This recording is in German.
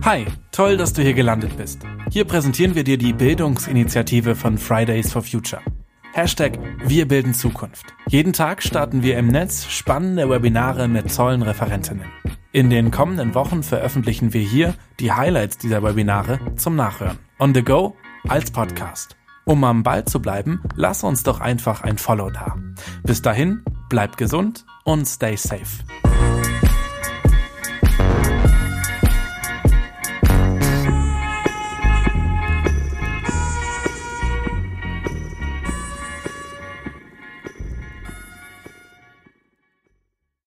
Hi, toll, dass du hier gelandet bist. Hier präsentieren wir dir die Bildungsinitiative von Fridays for Future. #Wir bilden Zukunft. Jeden Tag starten wir im Netz spannende Webinare mit tollen Referentinnen. In den kommenden Wochen veröffentlichen wir hier die Highlights dieser Webinare zum Nachhören. On the go als Podcast. Um am Ball zu bleiben, lass uns doch einfach ein Follow da. Bis dahin, bleib gesund und stay safe.